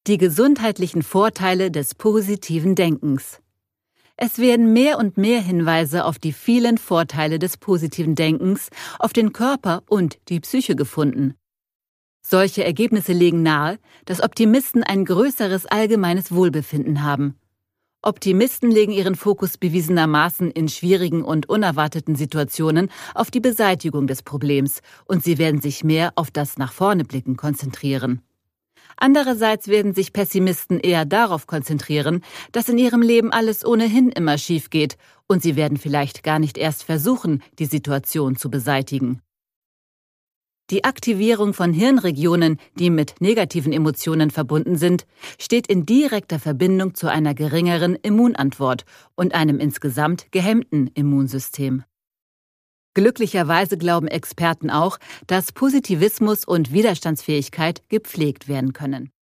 Die gesundheitlichen Vorteile des positiven Denkens. Es werden mehr und mehr Hinweise auf die vielen Vorteile des positiven Denkens auf den Körper und die Psyche gefunden. Solche Ergebnisse legen nahe, dass Optimisten ein größeres allgemeines Wohlbefinden haben. Optimisten legen ihren Fokus bewiesenermaßen in schwierigen und unerwarteten Situationen auf die Beseitigung des Problems und sie werden sich mehr auf das Nach-vorne-Blicken konzentrieren. Andererseits werden sich Pessimisten eher darauf konzentrieren, dass in ihrem Leben alles ohnehin immer schief geht und sie werden vielleicht gar nicht erst versuchen, die Situation zu beseitigen. Die Aktivierung von Hirnregionen, die mit negativen Emotionen verbunden sind, steht in direkter Verbindung zu einer geringeren Immunantwort und einem insgesamt gehemmten Immunsystem. Glücklicherweise glauben Experten auch, dass Positivismus und Widerstandsfähigkeit gepflegt werden können.